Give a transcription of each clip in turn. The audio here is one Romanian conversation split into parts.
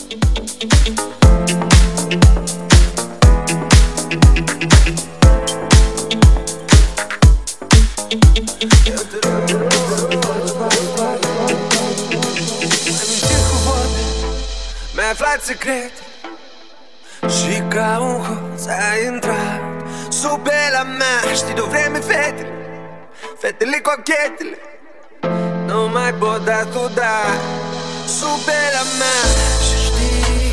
Mi-ai aflat secret și ca un hoț ai intrat sub pielea mea. Știi de-o vreme fetele, fetele cochetele nu mai pot da tu da sub pielea mea. Și știi,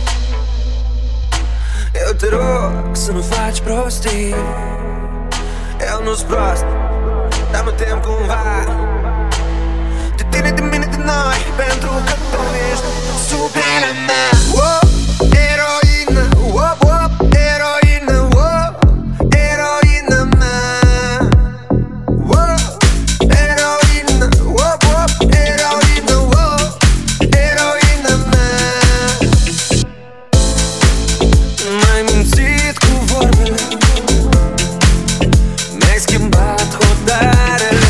eu te rog să nu faci prostii. Eu nu-s prost, dar mă tem cumva de tine, de mine, de noi, pentru că tu ești sub pielea mea. Eroină, eroină, eroină mea. Eroină, eroină, eroină mea. M-ai mințit cu vorbele, mi-ai schimbat hotarele.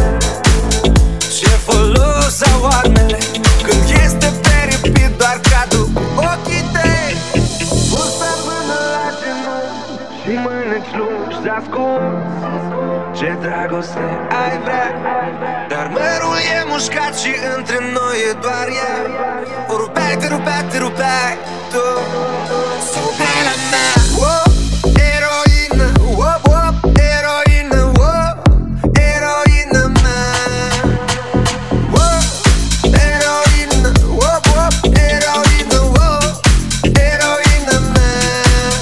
Ce folos au armele când este peripit doar cadru cu ochii tăi. Urcă până la genunchi și mâneci lungi ascunzi. Ce dragoste ai vrea, dar mărul e mușcat și între noi e doar ea. O rupeai, te rupeai, te rupeai tu sub pielea mea. Eroină, eroină, eroină mea. Eroină, eroină, eroină mea.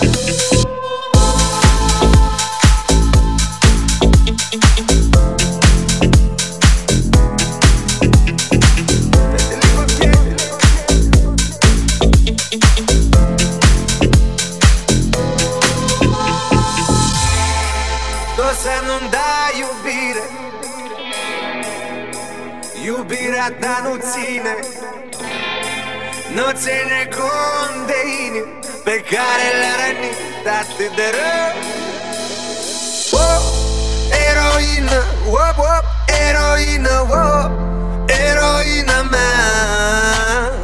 Tu să nu-mi dai iubire, iubirea ta nu ține, nu ține cont de inimi pe care le-a rănit atât de rău. Eroină, eroină, eroină mea.